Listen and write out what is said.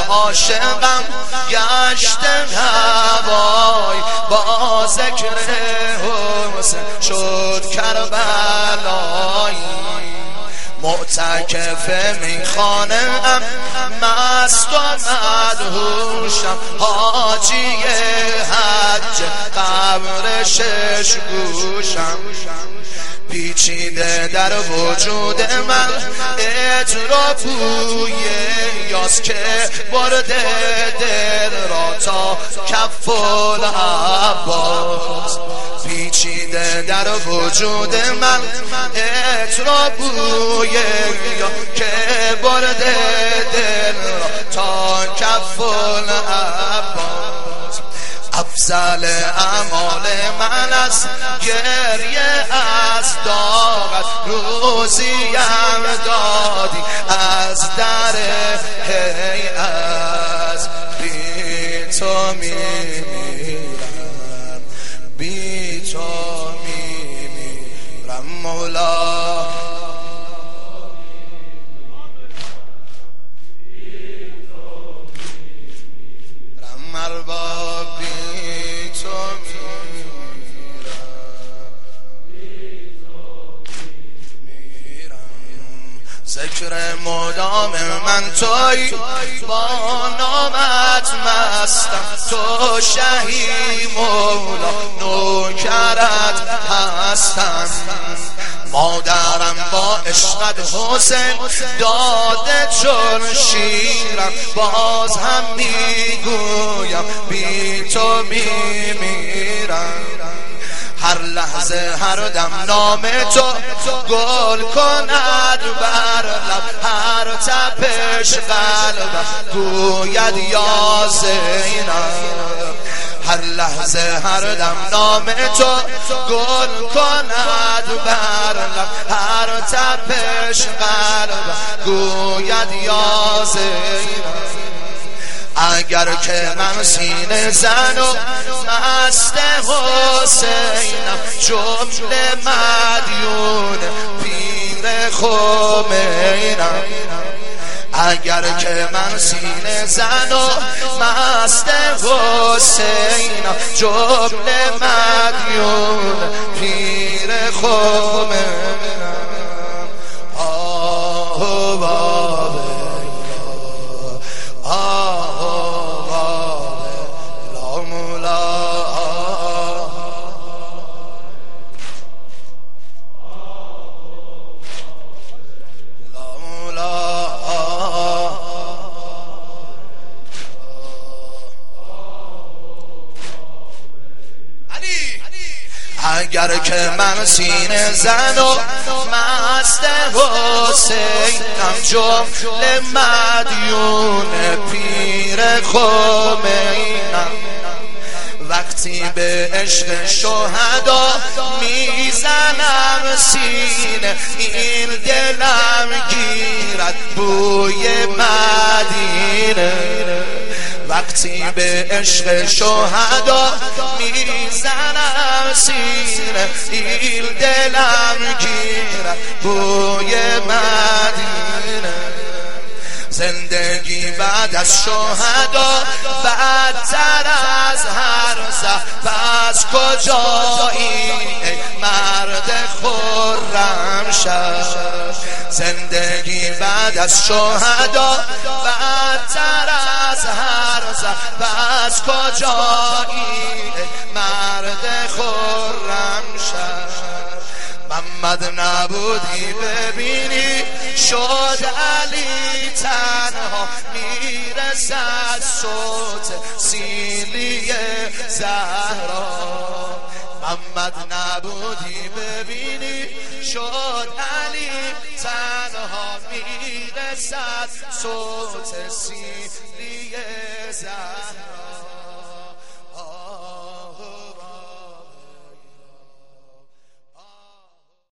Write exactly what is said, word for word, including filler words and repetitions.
عاشقم گشته هوای، با ذکر حسین شد کربلایی. معتکف میخانه ام مست و مدهوشم، حاجی حج قبر شش گوشم. پیچیده در وجود من عطر و بوی یاس که برده دل را تا کف العباس. پیچیده در وجود من عطر و بوی یاس که برده دل را تا کف العباس. افضل اعمال من از گریه از داغت، روزیم دادی از در هیئت. بی تو میمیرم، بی تو میمیرم مولا. ذکر مدام من توی، با نامت مستم، تو شهی مولا نوکرت هستم. مادرم با عشقت حسین داده چون شیرم، باز هم میگویم بی تو میمیرم. هر لحظه هر دم نام تو گل کند بر لب، هر تپش قلبم گوید یا زینب. هر لحظه هر دم نام تو گل کند بر لب، هر تپش قلبم گوید یا زینب. اگر که من سینه زن و مست حسینم، جمله مدیون پیر خمینم. اگر که من سینه زن و مست حسینم، جمله مدیون پیر خمینم. آه بابا اگر که من سینه زن و مست حسینم، جمله مدیون پیر خمینم. وقتی به عشق شهدا میزنم سینه، این دلم گیرد بوی مدینه. وقتی به عشق شهدا میزنم سینه، این دلم گیرد بوی مدینه. زندگی بعد از شهدا بدتر از هر زخم، پس کجایی ای مرد خرمشهر. زندگی بعد از شهدا بدتر از هر زخم، پس کجایی ای مرد خرمشهر. محمد نبودی ببینی شد علی تنها، میرسد صوت سیلی زهرا. محمد نبودی ببینی شد علی تنها، میرسد صوت سیلی زهرا.